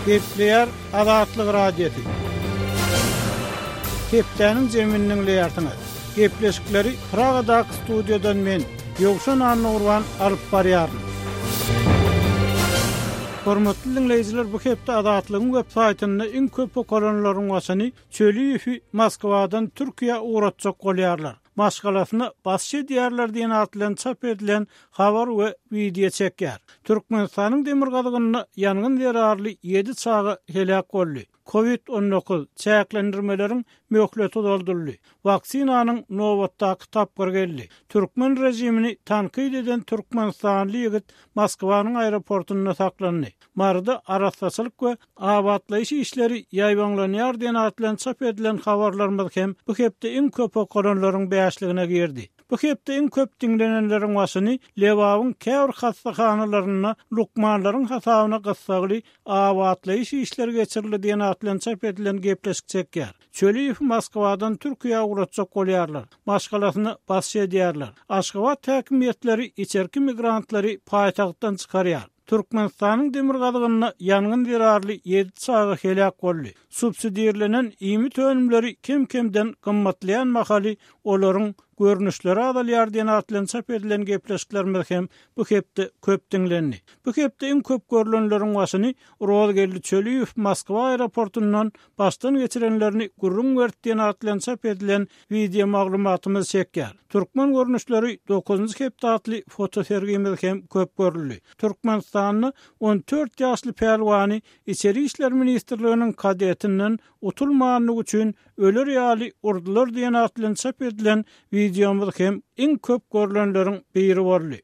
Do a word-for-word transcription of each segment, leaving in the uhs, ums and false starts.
Kepler Azatlyk Radiosu. Kepleriniň jeminiň leýartyny. Kepleşikleri Pragadaky studiýadan men Ýogşan Annurwan alyp barýarym. Hormatly dinleýijiler, bu hepde Azatlygyň websaýtyny iň köp okuranlaryň wasyny Çöliýew Moskwadan Türkiýe uğratjak bolýarlar. Maşgalasyny basşy diýerler diýen atlan çap edilen habar we video çekýär. Türkmenistanyň demirgazygyny ýangyn zerarly ýedi çagy helak boldy. covid on dokuz çäklendirmeleriň möhleti dolduruldy. Vaksinanyň nowatdaky tapgyr geldi. Türkmen rejimini tankyd eden Türkmenistanly ýigit Moskwanyň aeroportunda saklandy. Marada araçsylyk we abadlaýyş işleri ýaýbanlanýar diýen atlan çap edilen habarlarymyz hem bu hepde iň köp okuranlaryň bäşligine girdi. Bu hepde iň köp dinlenenleriň wasyny Lewawyň käwr hastaxanalaryna lukmanlaryň hasabyna gyssagly abadlaýyş işleri geçirildi diýen atlan çap edilen gepleşik çekýär. Çöliýew Moskwadan Türkiýe uğratjak bolýarlar. Maşgalasyny basşy edýärler. Aşgabat häkimiýetleri içerki migrantlary paýtagtdan çykarýar. Türkmenistanyň demirgazygyny ýangyn zerarly ýedi çagy helak boldy. Subsidiýerlenen iýmit önümleri kim-kimden gymmatlaýan mahaly olaryň görnüşleri adalýar diýen atlan çap edilen gepleşiklerimiz hem bu hepde köp dinlendi. Bu hepde iň köp görülenleriň wasyny Rozgelli Çöliýew Moskwa aeroportundan başdan geçirenlerini gurrun bertdiýen atlan çap edilen video maglumatymyz çekýär. Türkmen görnüşleri dokuzunçy hepde atly foto sergimiz hem köp görüldi. Türkmenistanyň on dört ýaşly pelwany içeri işler ministrliginiň kadetinden utulmanlyk üçin öler ýaly urdular diýen atlan çap edilen videomuz hem iň köp görülenleriň biri boldy.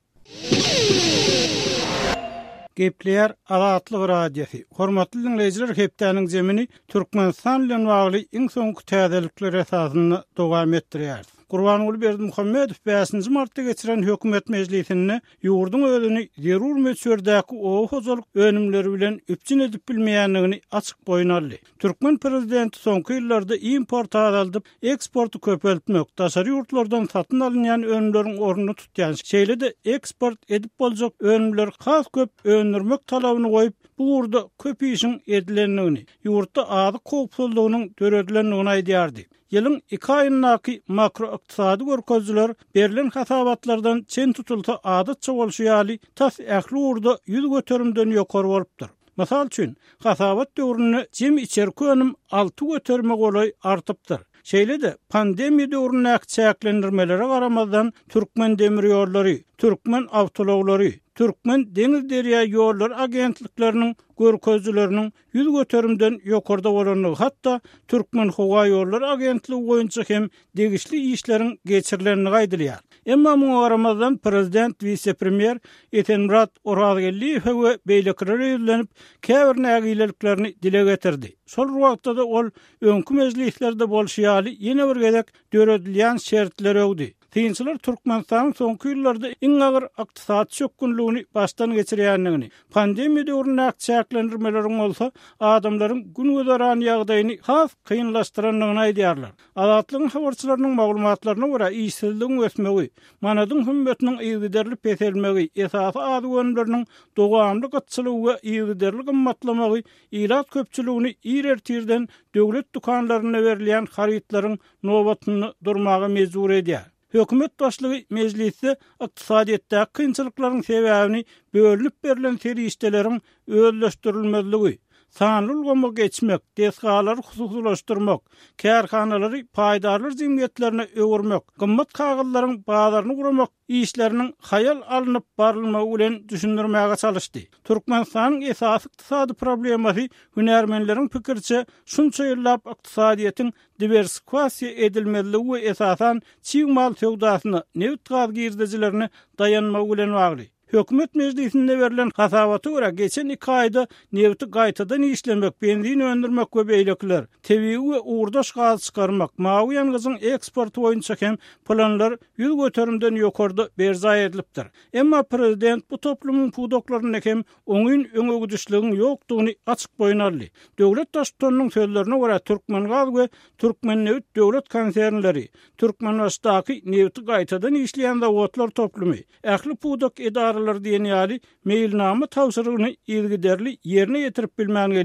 Gepler Azatlyk Radiosu. Hormatly dinleýijiler, hepdeniň jemini Türkmenistan bilen bagly iň soňky täzelikler esasyny dowam etdirýär. Gurbanuly Berdimuhammedow beşinji martda geçiren hökümet mejlisinde ýurdun özüni zerur meçherdäki o hojalyk önümleri bilen üpçün edip bilmeýänligini açyk goýnarly. Türkmen prezidenti soňky ýyllarda import azalyp, eksporty köpeltmek, daşary ýurtlardan satyn alynýan önümleriň ornuny tutýan şeýle-de eksport edip boljak önümler has köp öndürmek talabyny goýup, bu urda köp işin edilenligini, ýurtda azy kowpsuzlygynyň döredilenligini aýdýardy. Ýylyň iki aýynaky makroiqtisady görkezler berilen hasabatlardan çen tutulsa adatça bolşýaly tas ähli urda ýüz göterimden ýokary bolupdyr. Mysal üçin, hasabat döwrüne jem içerki önüm alty götermek olay artypdyr. Şeýle-de pandemiýa döwrüne çäklendirmelere garamazdan Türkmen demir ýollary, Türkmen awtologları, Türkmen deňiz derýa ýollar agentlikleriniň görkezleriniň ýüz göterimden ýokarda bolanyny, hatda Türkmen howa ýollar agentligi boýunça hem degişli işleriň geçirilenini gaýdylýar. Emma muňa garamazdan prezident, vice-premier Etenmurat Orazgelliýew we beýlekler ýüzlenip käbir nägileliklerini dile getirdi. Sol wagtda da ol öňkü mejlislerde bolşýaly ýene bir gezek döredilýän şertler öwdi. Tinçiler Türkmenistanyň soňky ýyllarda iň agyr ykdysady çökünlügini başdan geçirýänligini, pandemiýa döwrüne çäklendirmeleriň bolsa, adamlaryň günügeran ýagdaýyny has kynlaşdyranlygyny aýdýarlar. Azatlygyň habarçylarynyň maglumatlaryna görä, işsizligiň ösmegi, manadyň hümmetiniň ýygyderli peselmegi, esasy ady önümleriniň dowamly gytçylygy we ýygyderli gymmatlamagy, ýylat köpçüligini ýertirden döwlet dukanlaryna berilýän harytlaryň nowatyny durmagy mejbur edýär. Hökümet başlygy mejlisde ykdysadyýetde kynçylyklaryň sebäbini bölünip berilen serişdeleriň özleşdirilmezligi, sanly ulgama geçmek, desgalary hususlaşdyrmak, kärhanalary paýdarly jemgyýetlerine öwürmek, gymmat kagallaryň bazaryny gurmak işleriniň hayal alınıp barylmagy bilen düşündirmäge çalışdy. Türkmenistanyň esasy ykdysady problemasy hünärmenleriň pikirçe şunça ýyllap ykdysadyýetin diversifikasiýa edilmezligi we esasan çiň mal sowdasyna, neft gaz girdijilerini dayanmagy bilen bagly. Hökümet meclisinde verilen hasabata göre geçen iki ayda nefti gaýtadan işlemek, benzin öndürmek we beýlekler, tebii we uğurdaş gaz çıkarmak, mawy ýangyzyň eksporty boýunça hem planlar ýüz göterimden ýokarda berza edilipdir. Emma prezident bu toplumyň pudoklaryny hem oňyn öňe düşligiň ýokdugyny açyk boýnarly. Döwlet daştanyň sözlerine görä Türkmen gaz we Türkmen neft döwlet konsernleri, Türkmenistanyň nefti gaýtadan işleýän zawodlar toplumy, ähli pudok edara diýen ýaly meýilnama tawsyryny ýergiderli ýerine ýetirip bilmän gelýär.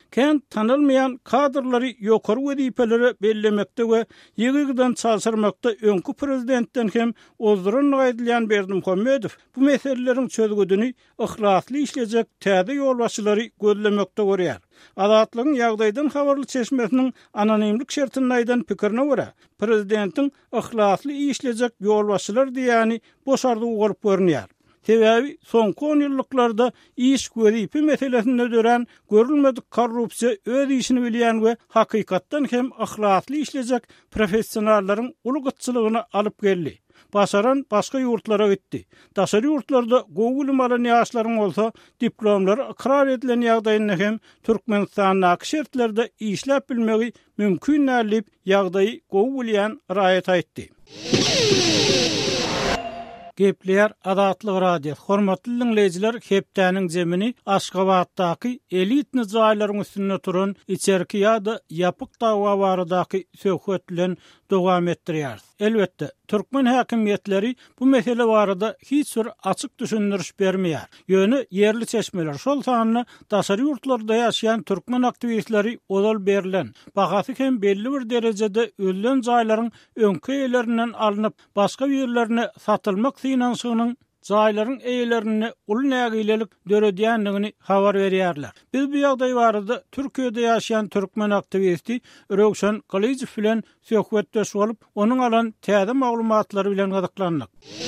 kent tanılmayan kadrları ýokary wezifelere bellemekde we ýygyrdan çalsyrmakda öňkü prezidentten hem ozduran gaýdylýan Berdimuhammedow bu meselelerin çözgüdüni ihlasly işlejek täze ýolbaşçylary gözlemekde görýär. Adatlygyň ýagdaýdan habarly çeşmesiniň anonimlik şertini aýdan pikirini görä, prezidentin ihlasly işlejek ýolbaşçylar diýäni boşardygy bolup görünýär. Sebebi soňky on ýyllyklarda iş gözipi meselesinde dören görülmedik korrupsiýa öz işini bilýän we hakykatdan hem ihlasly işlejek professionallaryň uly alyp geldi. Basaran başga ýurtlara gitdi. Daşary ýurtlarda gowy alan ýaşlaryň bolsa, diplomlary ikrar edilen ýagdaýyny hem Türkmenistanyň şertlerde işläp bilmegi mümkin nädip ýagdaýy gowy bilýän raýat aýtdy. Gepler Adatlyk radio. Hormatly dinleyijiler, hepdäniň jemini Aşgabatdaky elitni jaýlaryň üstünde turan içerki ýa-da ýapyk dawa baradaky söhbetlen dowam etdirýär. Elbetde Türkmen häkimetleri bu mesele barada hiç bir açyk düşündiriş bermeýär. Ýöne yerli çeşmeler şol sanyny daşary ýurtlarda ýaşaýan türkmen aktivistleri odal berilen, bahasy hem belli bir derejede ölen jaýlaryň öňkü ýerlerinden alınıp başga ýerlerine satylmak synanşygynyň jaýlaryň eýlerini uly nägilelik döredýänligini habar berýärler. Biz bu ýagdaý barada Türkiýede ýaşaýan türkmen aktivisti Röwşan Galyjew bilen söhbetdeş bolup, onuň alan täze maglumatlary bilen gazaklandyk.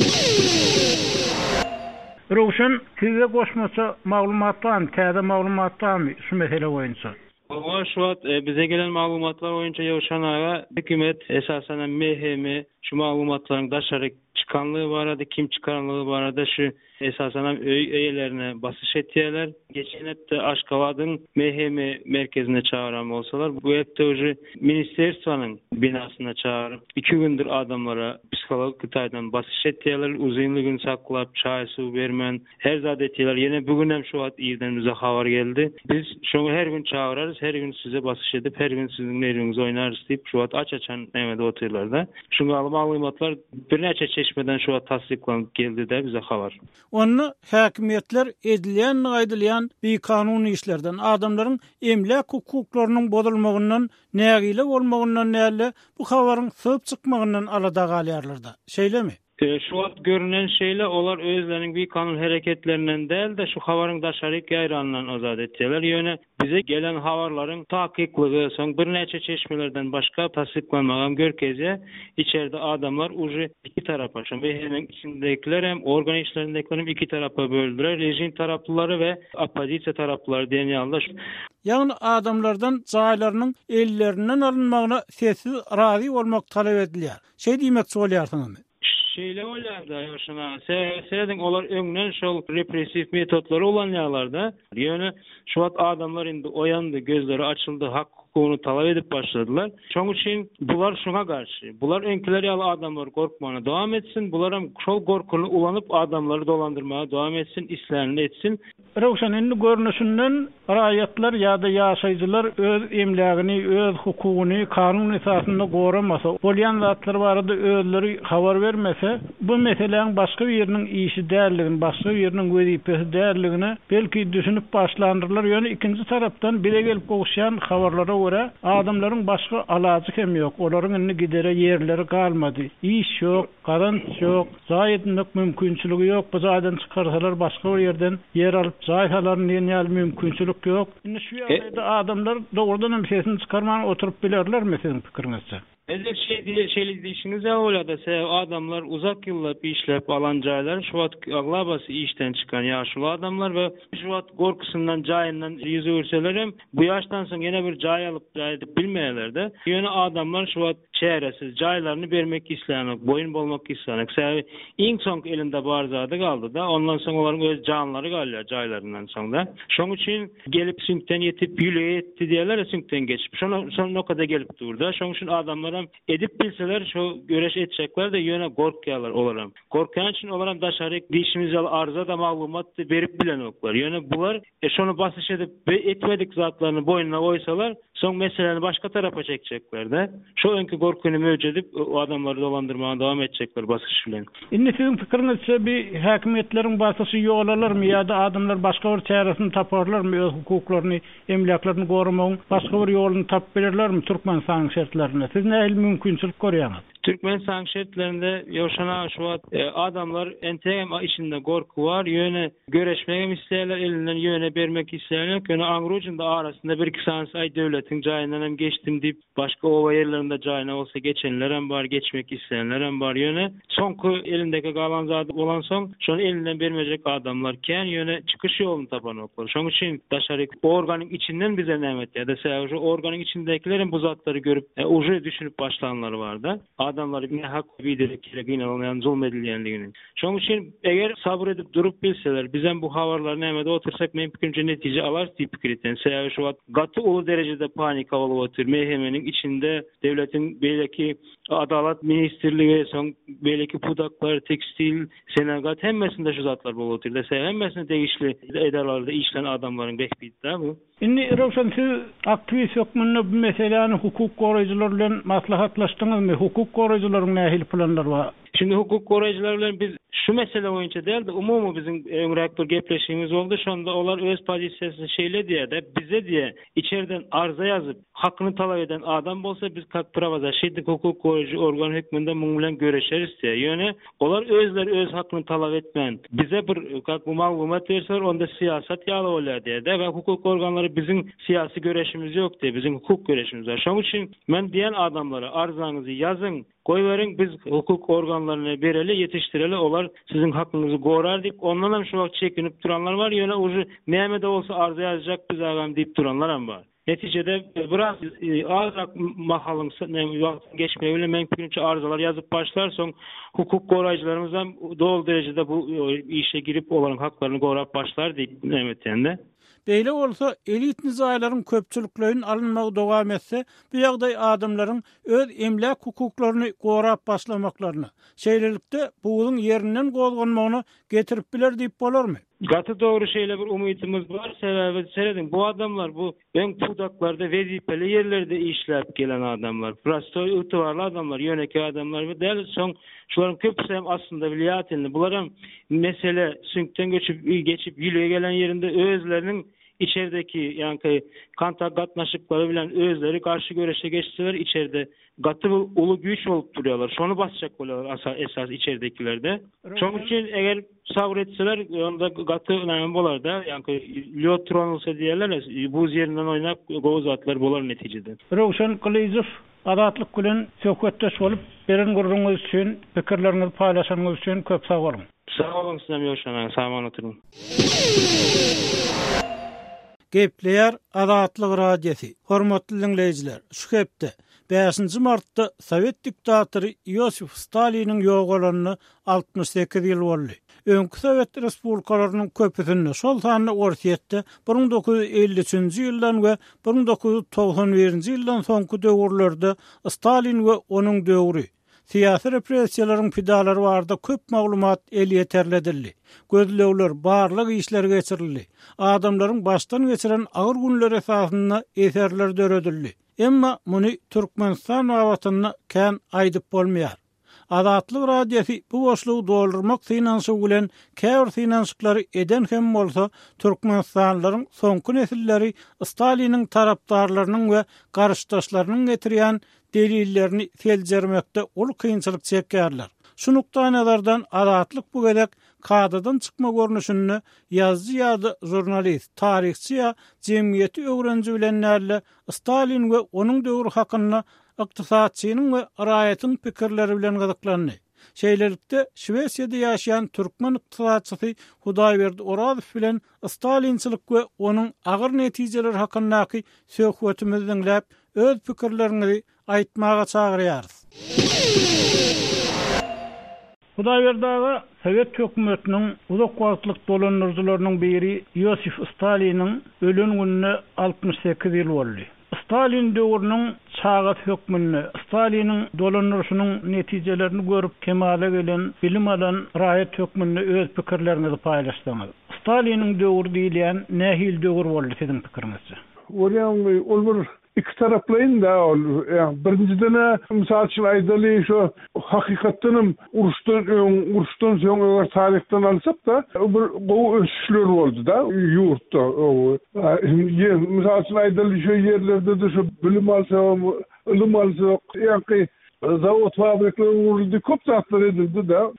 Röwşan, size goşmasa maglumatdan, täze maglumatdan şu mesele boýunça. Ova şu wagt bize gelen maglumatlar boýunça Ýowşan aga hökümet esasen M H M şu maglumatlaryň daşary çıkanlığı barada, kim çıkanlığı barada şu esasen öý eýelerine basış etýärler. Geçen hepde Aşgabat'ın M H M merkezine çağıran bolsalar, bu hepde uje ministerswanyň binasyna çağırıp iki gündür adamlara psikologik taýdan basış etýärler, uzunly gün saklap, çaý suw bermen, her zat etýärler. Ýene bugün hem şu wagt ýerden bize habar geldi. Biz şoňa her gün çağırarız, her gün size basış edip, her gün siziň neriniňizi oýnarys diýip şu wagt aç-açan nämede oturýarlar. Şoňa maglumatlar bir näçe çeşmeden şu wagt tasdiklanyp geldi de bize habar. Onu häkimetler edilýän, gaýdylýan bir kanuny işlerden, adamlaryň emlak hukuklarynyň bozulmagyndan, nägile bolmagyndan näle bu habaryň syp çykmagyndan alada galýarlarda. Şeýlemi? E, şu wagt görünen şeýle olar özleriň bir kanun hereketlerinden däl de şu habaryň daşary gaýranyndan azad etdiler. Ýöne bize gelen habarlaryň takykligi, soň bir näçe çeşmelerden başga tasdiklanmagan görkezje içeride adamlar uje iki tarapa, şu hem içindekiler hem organ işlerindekiler hem iki tarapa böldüler. Rejim taraplıları ve opozisiya taraplıları diýen ýalda. Ýagny adamlardan jaýlarynyň ellerinden alınmagyna sessiz razy bolmak talap edilýär. Şeý diýmekçi bolýarsyňmy? Şeýle bolýardy ýaşana. Seredin olar öňden şol repressiv metodlary ulanýarlarda. Ýöne şu wagt adamlar indi oýandy, gözleri açyldy, hak hukugyny talap edip başladylar. Şoň üçin bular şoňa garşy. Bular öňkiler ýaly adamlar gorkmany dowam etsin, bular hem şol gorkuny ulanyp adamlary dolandyrmaga dowam etsin, islerini etsin. Röwşan, indi görnüşinden raýatlar ýa-da ýaşaýjylar öz emlägini, öz hukugyny kanun esasynda goramasa, bolýan zatlar barada özleri habar bermese, bu meseleň başga bir ýeriniň işi däldigini, başga bir ýeriniň wezipesi däldigini belki düşünüp başlandyrlar. Ýöne ikinji tarapdan bile gelip gowşan habarlara görä adamlaryň başga alajy hem ýok. Olaryň indi gidere ýerleri galmady. İş ýok, garant ýok, zaýetlik mümkinçiligi ýok. Bu zaýdan çykarsalar başga bir ýerden ýer alyp zaýhalaryny ýenýäl mümkinçilik ýok. Indi şu ýagdaýda adamlar dogrudan hem sesini çykarmagy oturup bilerler meselen pikirinizçe. Ezer şey diye şeylik dişiniz ya olada se adamlar uzak yıllar işlep alan jaýlar şu wagt aglabasy işten çıkan ýaşly adamlar we şu wagt gorkusundan jaýyndan ýüze görseler hem bu ýaşdan soň ýene bir jaý alyp jaýdy bilmeýärler-de. Ýöne adamlar şu wagt çäresiz jaýlaryny bermek isleýän, boyun bolmak isleýän. Sebäbi iň soň elinde bar zady galdy da, ondan soň olaryň öz janlary galýar jaýlaryndan soň da. Şoň üçin gelip süňten ýetip ýüle etdi diýerler, süňten geçip. Şoň şoň kada gelip durdy. Şoň üçin adamlar edip bilseler şu göreş etjekler de ýöne gorkýarlar olaram. Gorkýan üçin olaram daşary dişimiz ýaly arza da maglumat berip bilen oklar. Ýöne bular e şonu basyş edip etmedik zatlaryny boynuna goýsalar, soň meseleni başga tarapa çekjekler de. Şu öňki korkunu mevcut edip o adamları dolandırmaya devam edecekler basış bilen. Indi sizin pikirinizçe bir hakimiyetlerin basyşy ýogalarmy ýa-da adamlar başga bir çäresini taparlarmy, öz hukuklaryny, emliaklaryny gorumagyň başga bir ýoluny tapyp bererlermi Türkmenistanyň şertlerine? Siz näil mümkinçilik görýäňiz? Türkmenistan şertlerinde yaşanan şu an e, adamlar entegem içinde korku var. Yöne göreşmek isteyenler, elinden yöne vermek isteyenler. Yöne Angruc'un arasında bir iki saniyesi ay devletin cayından hem geçtim deyip başka ova yerlerinde cayına olsa geçenler hem var, geçmek isteyenler hem var yöne. Sonku elindeki kalan zaten olan son, şu an elinden vermeyecek adamlarken yöne çıkış yolunu tapan oklar. Şunun için dışarı organın içinden bize nimet ya da sadece organın içindekilerin bu zatları görüp e, ucu düşünüp başlayanlar vardı. Adamlar ne hak bilerek gereğine olmayan zulmedilýändigini. Şoň üçin eger sabır edip durup bilseler, bizden bu habarlar näme de otursak men pikirçe netije alar diýip pikireten. Sebäbi şu wagt gaty uly derejede panika bolup otur. Mehemeniň içinde devletin belki Adalet Ministrligi, soň belki pudaklar, tekstil, senagat hemmesinde şu zatlar bolup otur. Dese hemmesinde tegişli edalarda işlen adamlaryň rehbitde bu. Indi Rawşan siz aktivist hökmünde bu meseleni hukuk goraýjylar bilen maslahatlaşdyňyzmy? Hukuk goraýjylaryň nähil planlary bar? Şimdi hukuk goraýjylar bilen biz şu mesele boýunça däl de umumy bizim öňrek bir gepleşigimiz boldy. Şonda olar öz pozisiýasyny şeýle diýe de bize diýe içeriden arza ýazyp hakyny talap eden adam bolsa biz kak pravazashydy hukuk goraýjy organ hökmünde muňa bilen göreşeriz diýe. Ýöne olar özleri öz hakyny talap etmän. Bize bir kak maglumat berseler onda siýasat ýaly bolýar diýe de we hukuk organlary bizim siyasi göreşimiz yok diye, bizim hukuk göreşimiz var. Şoň üçin men diyen adamlara arzanızı yazın, koyverin, biz hukuk organlarına bereli, yetiştireli, olar sizin hakkınızı gorar deyip, ondan hem şu vakt çekinip duranlar var, yöne ucu neyme de olsa arza yazacak biz ağam deyip duranlar hem var. Neticede biraz e, azrak mahalın geçmeye bile men pikirçe arızalar yazıp başlar, son hukuk goraýjylarymyzdan doğal derecede bu e, işe girip olanın haklarını gorap başlar deyip nemetende. Beýle bolsa elit nizaýlaryň köpçüliklerinin alınmagy dowam etse, bu ýagdaý adamlaryň öz emlak hukuklaryny gorap başlamaklaryny, şeýlelikde buýyň ýerinden gozganmagyny getirip biler diýip bolarmy? Gatı doğru şeyle bir umutimiz var. Sebebi söyledim. Bu adamlar bu ön pudaklarda vezipeli yerlerde işlep gelen adamlar. Prostoy itibarlı adamlar, yöneki adamlar ve değerli son şuların köpüsü hem aslında vilayetinde. Bunlar mesele sünkten geçip geçip yürüye gelen yerinde özlerinin içerideki yani kantak gatnaşıkları bilen özleri karşı göreşe geçseler içeride gatı ulu güç olup duruyorlar. Şonu basacak oluyorlar esas, esas içeridekilerde. Şonun için eğer sabretseler onda gatı önemli bolar da yani liyotron olsa diyorlar buz yerinden oynap goz atlar bolar neticede. Rawşan Kılıçov adatlyk bilen söhbetdeş bolup beren gurruňyz üçin, pikirlerinizi paýlaşanyňyz üçin köp sag bolun. Sag bolun sizem ýoşan, sağman oturun. Gepleýär Adatlyk radiosi. Hormatly dinleýijiler, şu hepde beşinji martda Sowet diktatory Iosif Staliniň ýogalanyny altmış sekiz ýyl boldy. Öňkü Sowet respublikalarynyň köpüsinde şol sany ortaýetde bir miň dokuz yüz elli üçinji ýyldan we bir miň dokuz yüz togsan birinji ýyldan soňky döwürlerde Stalin we onuň döwri siyasi repressiýalaryň pidalary barada köp maglumat el ýeterledildi. Gözlewler barlyk işler geçirildi. Adamlaryň başdan geçiren agyr günler esasynda eserler döredildi. Emma muny Türkmenistan wagtyna kän aýdyp bolmaýar. Adatlyk radiosi bu boşluğu doldurmak finansy bilen käbir finansyklary eden hem bolsa Türkmenistanlaryň soňky nesilleri Staliniň tarapdarlarynyň we garşdaşlarynyň getirýän delillerini seljermekde ul kynçylyk çekýärler. Şu nukta nazardan adatlyk bu gelek kadadan çıkma görnüşünü yazıcı ýa-da jurnalist, tarihçi ýa jemgyýeti öwrenji bilenlerle Stalin we onuň döwrü hakyna ykdysatçynyň we araýatyň pikirleri bilen gyzyklandy. Şeýlelikde Şwesiýada ýaşaýan türkmen ykdysatçysy Hudaýberdi Orazow bilen Stalinçilik we onuň agyr netijeleri hakynaky söhbetimizi dinläp öz pikirlerini aýtmaga çagyrýarys. Hudaýberdagy Sowet hökümetiniň uzak wagtlyk dolandyryjylarynyň biri Iosif Staliniň ölen gününe altmış sekiz ýyl boldy. Stalin döwrüniň çağat hökmünde Staliniň dolandyryşynyň netijelerini görüp kemale gelen bilim alan raýat hökmünde öz pikirlerini paýlaşdyňyz. Staliniň döwrü diýilen nähil döwür boldy siziň pikiriňizçe? Oryan ol bir iki taraplayın da ol. Yani birinciden misal için aydalı şu hakikattanım uruştan uruştan sonra tarihten alsak da bir bu ölçüşler oldu da yurtta. Misal için aydalı şu yerlerde de şu bilim alsa, ilim alsa, yani zavod fabrikaları vuruldu, köp zatlar edildi da.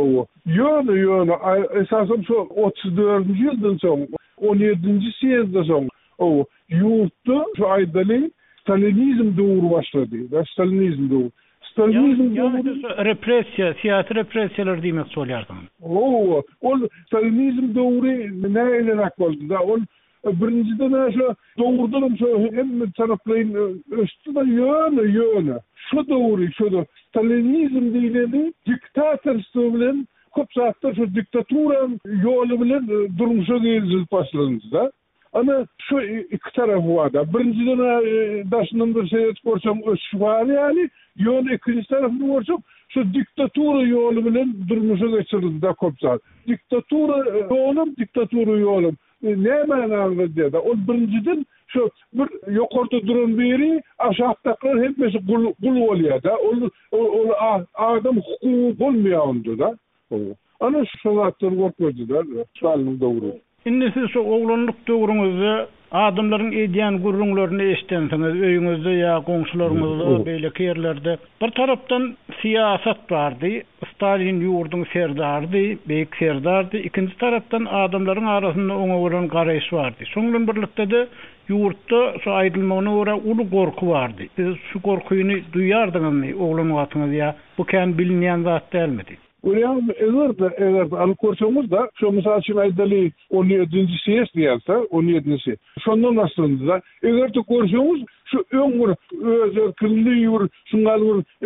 Yönü yönü esasım şu otuz dördüncü yıldan sonra on yedinci siyezde sonra o yurtta şu aydalı Stalinizm doğru başladı. Da Stalinizm doğru. Stalinizm doğru. Represiya, siyasi represiyalar demek soruyorsun. Oo, o Stalinizm doğru ne ile oldu da o birinciden şu doğrudan şu hem taraflayın üstüne yönü yönü. Şu doğru, şu da Stalinizm dilini diktatörlüğü bilen köp zatlar şu diktatura yolu bilen durmuşa gezilip başlandı da. Ana şu iki tarafı var da. Birinciden daşından bir şey etkorsam şu var yani. Yol ikinci tarafını görsem şu diktatura yolu bilen durmuşa geçirildi da köp zat. Diktatura yolum, diktatura yolum. Ne manada dedi? O birinciden şu bir yukarıda duran biri aşağıdakiler hepsi kul kul oluyor da. O, o adam hukuku olmuyor onda da. Ana şu zatlar korkmadı da. Sağlığın doğru. Şimdi siz şu oğlanlık doğrunuzda adamların ediyen gurrunlarını eşitensiniz, öyünüzde ya komşularınızda, böyle yerlerde. Bir taraftan siyaset vardı, Stalin yurdun serdardı, beyik serdardı. İkinci taraftan adamların arasında ona vuran karayış vardı. Sonun birlikte de yurtta şu aydılmağına uğra ulu korku vardı. Siz şu korkuyunu duyardınız mı oğlum atınız ya? Bu kendi bilinmeyen zat değil miydi? Ulan eğer de eğer de alıkorsumuz da şu misal için aydalı on yedinci siyes diyelse on yedinci şondan aslında da eğer de korsumuz şu ömür özel kıllı yur şunlar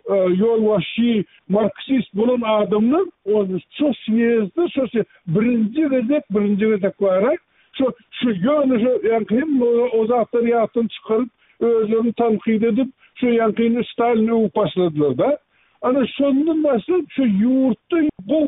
yol vahşi marksist bulan adamlar o şu siyesde şu birinci redek birinci redek var şu şu yönü şu yani hem o zatları yatın çıkarıp özlerini tanqid edip şu yankını Stalin'i başladılar da. Ana şondan başlayıp şu yurtta bu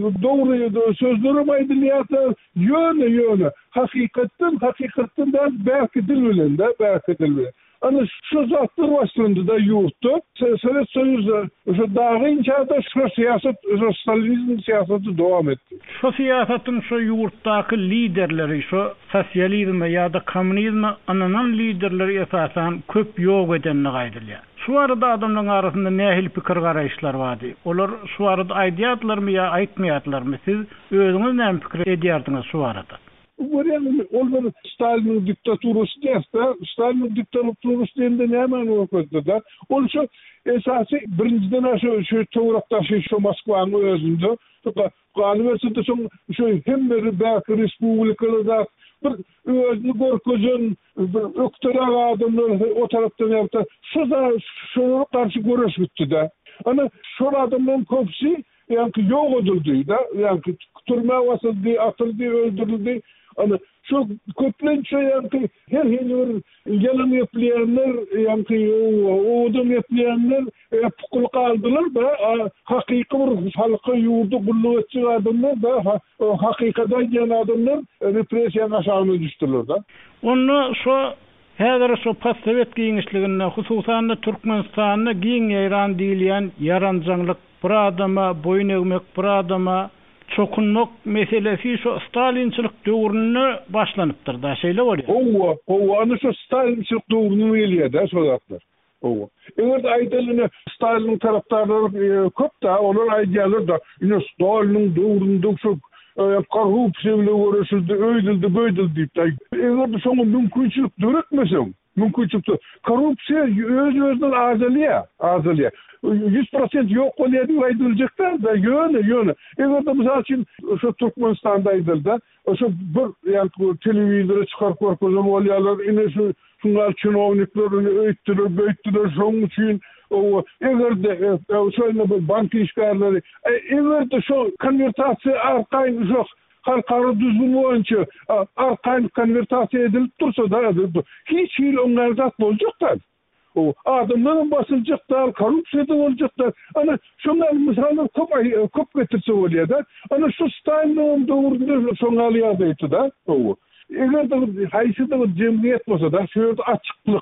doğru sözlerim aydınlıyata yönü yönü hakikatten hakikatten de belki dil bilen de belki dil bilen. Ana şu zatlar başlandı da yurtta Sovyet Soyuz'da şu dağın çağda şu siyaset, şu Stalinizm siyaseti devam etti. Şu siyasetin şu yurttaki liderleri, şu sosyalizme ya da komünizme ananan liderleri esasen köp yok edenine gaydılıyor. Şu arada adamların arasında nehil fikir karayışlar vardı. Olar şu arada aydiyatlar mı ya aytmayatlar mı? Siz özünüz ne fikir ediyordunuz şu arada? Yani onlar Stalin'in diktatürüsü derse, Stalin'in diktatürüsü deyince ne hemen okudu da. Onun için esası birinciden şu, şu Tevrak'ta şu, şu Moskva'nın özünde, üniversitede şu hem bir belki Respublikalı'da bir özünü korkucun, bir öktüren adamlar o taraftan yaptı. Şu da şuna karşı görüş gitti de. Ama şu adamların kopsi yani yok edildi da. Yani türme vasıldı, atıldı, öldürüldü. Ama şu köplençe yani her her yalan yapayanlar yani o adam yapayanlar pukul kaldılar da hakiki bir halka yurdu bulluğu adamlar da hakikaten gelen adamlar represiyon aşağına düştüler da. Onu şu her şu Sovet giyinişliğinde hususan da Türkmenistan'da giyin yayran diyen yarancanlık bir adama boyun eğmek bir adama çokunmak meselesi şu Stalinçilik dövrünü başlanıptır da şeyle var ya. Owa, owa ana şu Stalinçilik dövrünü eliyor da sodatlar. Owa. Eğer de aydalıны Stalin'in taraftarları köp da onlar aydalar da yine Stalin'in dövründe şu korrupsiyalı uğraşıldı, öydüldü, böydüldü deyip de. Eğer de şunu mümkünçülük dörükmesin. Mümkünçülük korrupsiya öz özden azalıyor, azalıyor. yüz prosent yok oluyor diye aydılacaklar da yönü yönü. Eğer de mesela için şu Türkmenistan'da aydıldı, şu bir yani televizyona çıkarıp korkuzum oluyorlar, yine şu şunlar çinovniklerini öğüttüler, böyüttüler, şunun için o eğer de şöyle bank işgalleri, eğer de şu konvertasyon arkayın şu halkara düzgün boyunca arkayın konvertasyon edilip dursa da hiç hil onlarda olacaklar. O adamların basılacaklar, korrupsiyada olacaklar. Ana şunlar mesela köp köp getirse oluyor da. Ana şu Stalin'in doğrunda şunlar yazıydı da. O eğer de haysiyetli bir cemiyet olsa da şöyle açıklık,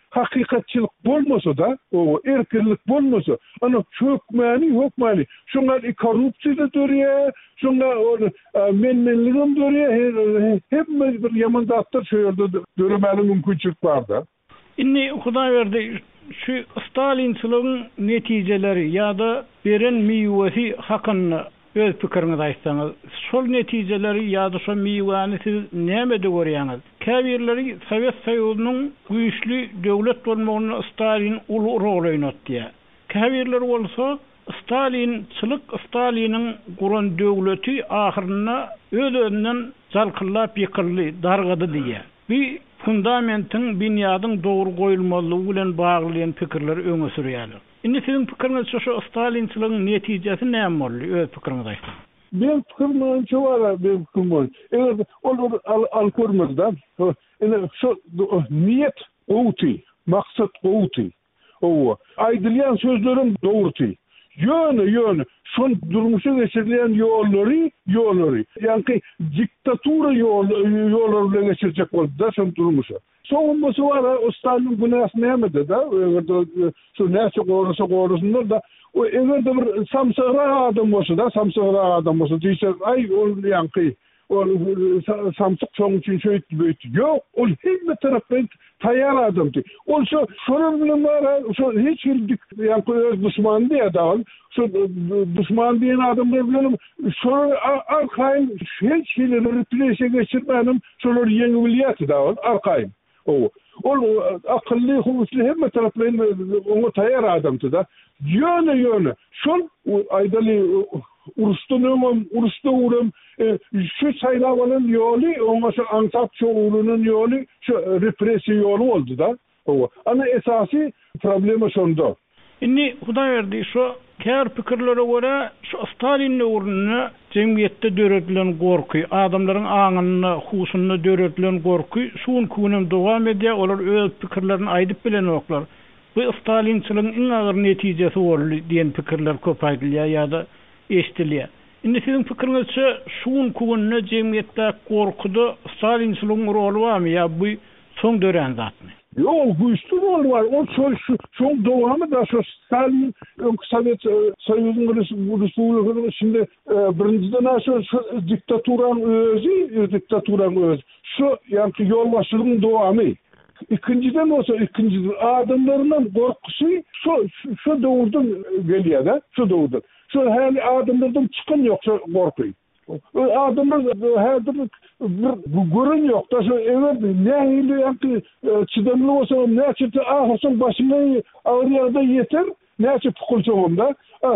hakykatçylyk bolmasa da, o erkinlik bolmasa, ana çökmäni, hökmäni, şoňa korrupsiýa dörýär, şoňa menmenligim dörýär, hemme bir ýaman zatlar şu ýerde döremäli mümkinçilik bar da. Inni Hudaý berdi, şu Stalinçylygyň netijeleri ýa-da beren miwesi hakyny öz pikiriňizi aýtsaňyz, şol netijeleri ýa-da şo miwany siz nämede görýäňiz? Käbirleri Sowet Soýuzynyň güýçli döwlet bolmagyna Stalin uly rol oýnatdy. Käbirler bolsa Stalinçylyk Staliniň guran döwleti ahyrynda öz-özünden jalkylap ýykyldy, dargady diýär. Bir fundamentin, binyadyň dogry goýulmalygy bilen baglayan pikirler öňe sürýärler. Indi sizin pikiriňiz şu Stalinçylygyň netijesi näme boldy? Öz pikiriňizi aýtın. Ben pikirim şu var, ben pikirim. Eger olur al görmezden, ene şu niyet gowty, maksat gowty. O aýdylýan sözlerim dogry. Yönü yönü şon durmuşa geçirilen yolları yolları yani diktatura yol yolları bilen geçirecek boldu da şon durmuşa. Soňunmasy var o Stalin günäs näme da şu näçe gorasa gorasynda da o egerde bir samsyra adam bolsa da samsyra adam bolsa diýse ay ol ýanky o samsyk çoň üçin şöýt böyt. Ýok, ol hemme tarapdan taýar adamdy. Ol şu şonuň bilen bar, şu hiç bir ýanky öz düşman diýär da ol. Şu düşman diýen adamlar bilen şu arkaýyn hiç şeyleri represiýa geçirmänim, şolar ýeňi bilýär da ol, arkaýyn. O ol akylly, howsly hemme tarapdan oňa taýar adamdy da. Ýöne ýöne. Şol aýdaly urustunum, urusturum, şu saýlawanın ýoly, oňa şu aňsap çoğulunun ýoly, şu represiýa ýoly boldy da. O, ana esasy problema şonda. Inni Hudaý berdi, şu kär pikirlere göre şu Stalin uğruna cemiyette döretilen gorky, adamlaryň aňyna, hususyna döretilen gorky, şuň kunum dowam edýär, olar öz pikirlerini aýdyp bilen oklar. Bu Stalinçylygyň iň agyr netijesi boldy diýen pikirler köp aýdylýar ýa-da eşdilýär. Indi sizin pikiriňizçe şuň kununa cemiyette gorkuda Stalinçylygyň rolu barmy ýa bu soň dören zatmy? Yok, bu üstün rol var. O çok dowamy da şu Stalin Sowet Soýuzynyň Respublikasyny şimdi birinciden şu diktaturan özü, diktaturan özü. Şu ýa-da ýolbaşçylygyň dowamy. İkinciden olsa ikinciden adamlarından korkusy şu şu dowrdan gelýär da, şu dowrdan. Şu häli adamlardan çykan ýok şu korkuy. Adamlar her bir görün yok da şu evet nähili ýa-da çydamly bolsa näçe ahysyn başyna ağrıyada yeter, näçe pukulçagymda.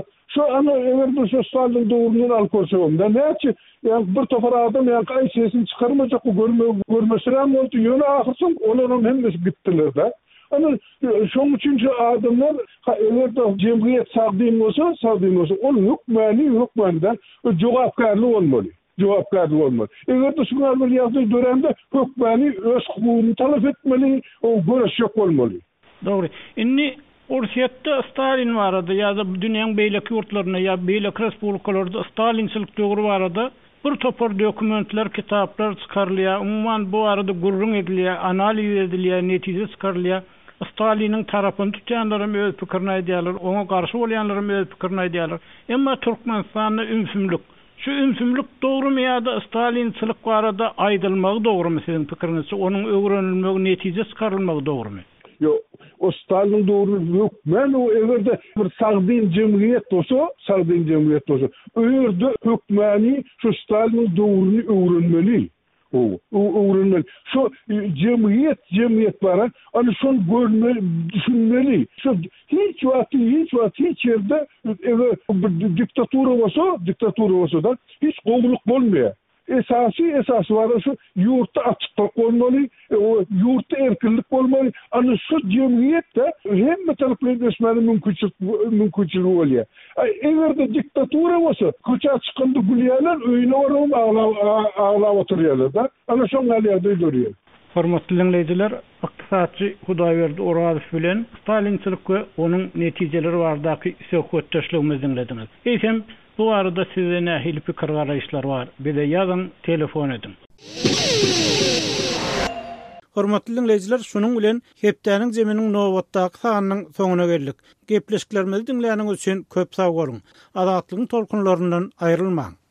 Şu ana eger şu Stalin dowrundan alkorsagymda näçe ýa bir topar adam ýa gaý sesini çykarmajak görme görmeşirem boldy. Ýöne ahysyn olaryň hemmesi gitdiler da. Ana şoň üçin şu adamlar eger de cemiyet sagdym bolsa, sagdym bolsa ol hükmäni hükmände jogapkarlyk bolmaly. Jogapkarlyk bolmaly. Eger de şuňar bir ýagdaý dörende hükmäni öz hukukyny talap etmeli, o görüşjek bolmaly. Dogry. Inni Orsiýetde Stalin barada ýa-da dünýäň beýleki ýurtlaryna ýa beýleki respublikalarda Stalinçylyk döwri barada bir topar dokumentler, kitaplar çykarylýar. Umman bu arada gurrun edilýär, analiz edilýär, netije çykarylýar. Staliniň tarapyny tutýanlarym öz pikirini aýdýarlar, oňa garşy bolýanlarym öz pikirini aýdýarlar. Emma Türkmenistanda ümsümlük. Şu ümsümlük dogrymy ýa-da Stalinçylyk barada aýdylmagy dogrymy sizin pikiriňizçe? Onuň öwrenilmegi, netije çykarylmagy dogrymy? Yo, o Stalin dogry yok. Men o egerde bir sagdyn jemgyýet bolsa, sagdyn jemgyýet bolsa, öýerde hökmäni şu Stalin dogryny öwrenmeli. O, öwrenmeli. Şu jemgyýet, jemgyýet bara, ana şonu görmeli, düşünmeli. Şu hiç wagty, hiç wagty hiç ýerde bir diktatura bolsa, diktatura bolsa da hiç gowluk bolmaýar. Esasy esasy var şu ýurtda açyklyk bolmaly, o ýurtda erkinlik bolmaly. Ana şu jemgyýetde hemme taraply geçmeli mümkinçilik mümkinçilik bolýar. Egerde diktatura bolsa, köçe çykyndy gülýärler, öýüne barıp ağlap oturýarlar da. Ana şoň ýerde görýär. Hormatly dinleýijiler, ykdysatçy Hudaý berdi Orazow bilen Stalinçylyk we onuň netijeleri bardaky söhbetdeşligimizi dinlediňiz. Eýsem bu arada size nähili pikir garaýşlar bar. Bize ýazyn, telefon edin. Hormatly dinleyijiler, şunun bilen hepdäniň jeminiň nowatdaky sanynyň soňuna geldik. Gepleşiklerimizi dinleýäniňiz üçin köp sag bolun. Azatlygyň tolkunlaryndan aýrylmaň.